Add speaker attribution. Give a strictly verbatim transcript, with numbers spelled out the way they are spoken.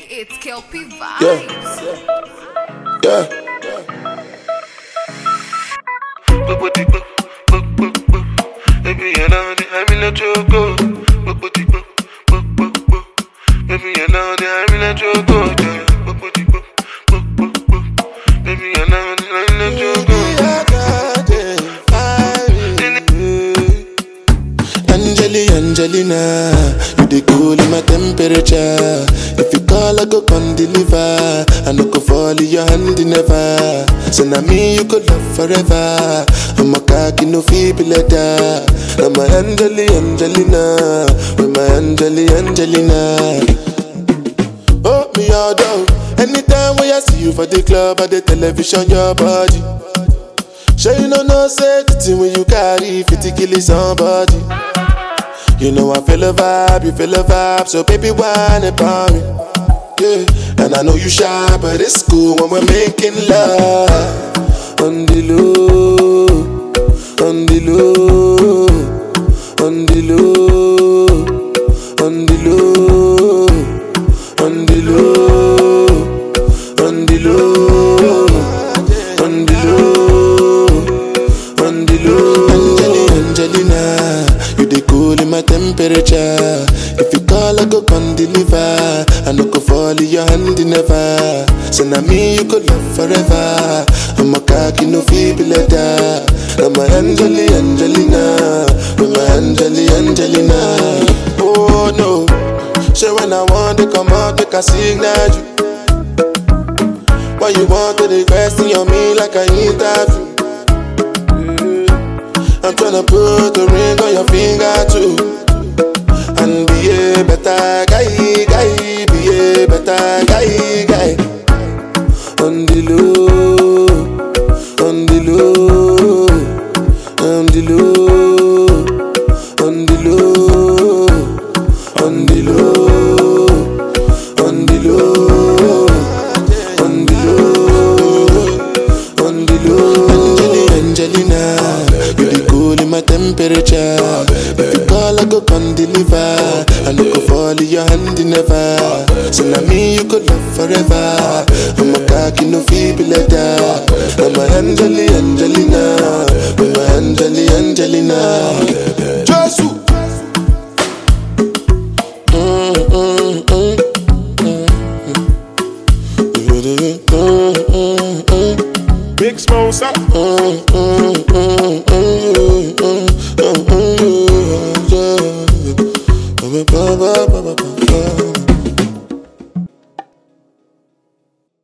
Speaker 1: It's Kelpie Vibes.
Speaker 2: Yeah. Yeah. Baby, you know that I'm in a choco. Baby, you know that I'm in a choco. Baby, you know that I'm in a choco. Angeli, Angelina, you the cool in my temperature. If you call, I go come deliver. I no go fall in your hand never. So now me you could love forever. I'm a cocky no feeble letter. I'm my Angeli, Angelina, with my Angeli, Angelina. Oh me all down. Anytime when I see you for the club or the television, your body. Sure you know no safety when you carry fifty kill somebody. You know I feel a vibe, you feel a vibe, so baby whine about me. Yeah, and I know you shy, but it's cool when we're making love. On the low, on the low, on the low, on the low, on the low, on the low, on the low, on the low. Angeli, Angelina, you the cool in my temperature. If you call, I go come deliver. I no go fall in your hand never. So now me you could love forever. I'm a cocky no feeble letter. I'm my Angeli, Angelina, with my Angeli, Angelina. Oh no, so when I want to come out, make a signal you. Why you want to request on me like I interview? I'm tryna put a ring on your finger too. And be a better guy, guy. Be a better guy, guy. On the low, on the low, on the low, on the low, on the low, on the low, on the low, on the low. Angeli, Angelina, you the cool in my temperature. If you call, I go come deliver. I no go fall in your hand never. So now me you could love forever. I'm a cocky no feeble letter. I'm my Angeli, Angelina, with my Angeli, Angelina. Jesus. Mm, mm, mm, mm, mm, mm.
Speaker 3: Big Smosa.
Speaker 2: Mm, mm, mm, mm, mm, mm, mm, yeah. Ba, ba, ba, ba, ba, ba.